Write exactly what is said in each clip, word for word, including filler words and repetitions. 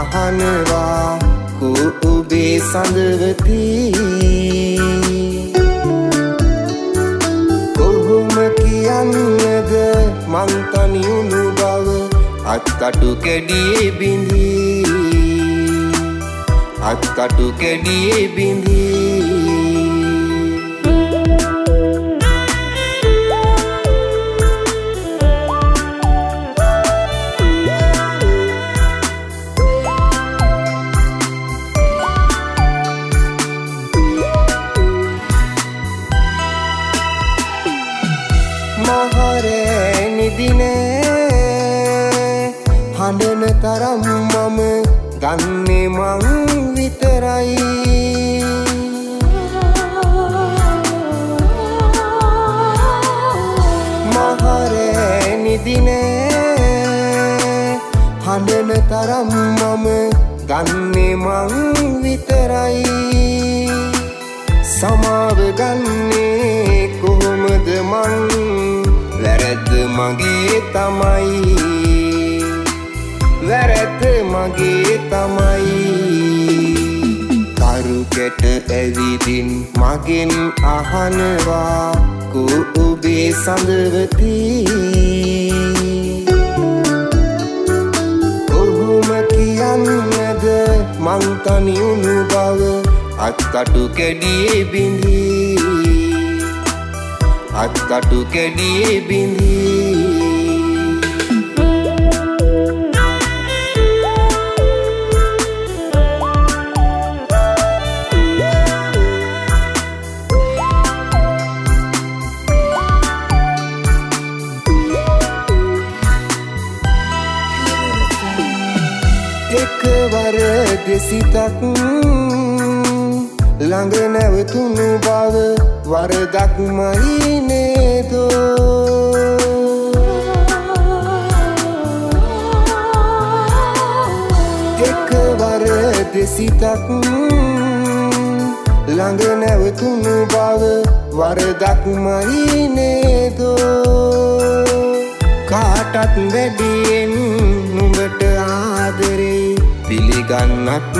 අහනවා කෝ ඔබේ සඳවති කොහොම කියන්නද මං තනියුණු බව අත්තටු කැඩියේ බිඳී අත්තටු කැඩියේ බිඳී මහරේ නිදිනේ හඬන තරම් මම ගන්නේ මං විතරයි මහරේ නිදිනේ හඬන තරම් මම ගන්නේ මං විතරයි සමාව ගන්නේ කොහොමද මං වැරද්ද මගේ තමයි වැරද්ද මගේ තමයි කරු කැට ඇවිදින් මගෙන් අහනවා කෝ ඔබේ සඳවති කොහොම කියන්නද මං තනියුණු බව අත්තටු කැඩියේ බිඳී අත්තටු කැඩියේ බිඳී එකවර දෙසිතක් ළඟ නැවතුණු බව වරදක්මයි නේදෝ එකවර දෙසිතක් ළඟ නැවතුණු බව වරදක්මයි නේදෝ කාටත් වැඩියෙන් නුඹට ආදරේ පිළිගන්නත්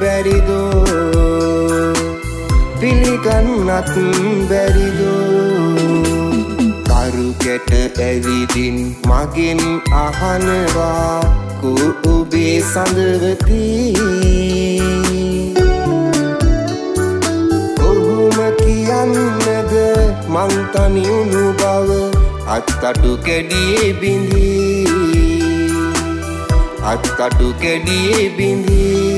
බැරිදෝ පිළිගන්නත් බැරිදෝ කරු කැට ඇවිදින් මගෙන් අහනවා කෝ ඔබේ සඳවති කොහොම කියන්නද මං තනියුණු බව අත්තටු කැඩියේ බිඳී අත්තටු කැඩියේ බිඳී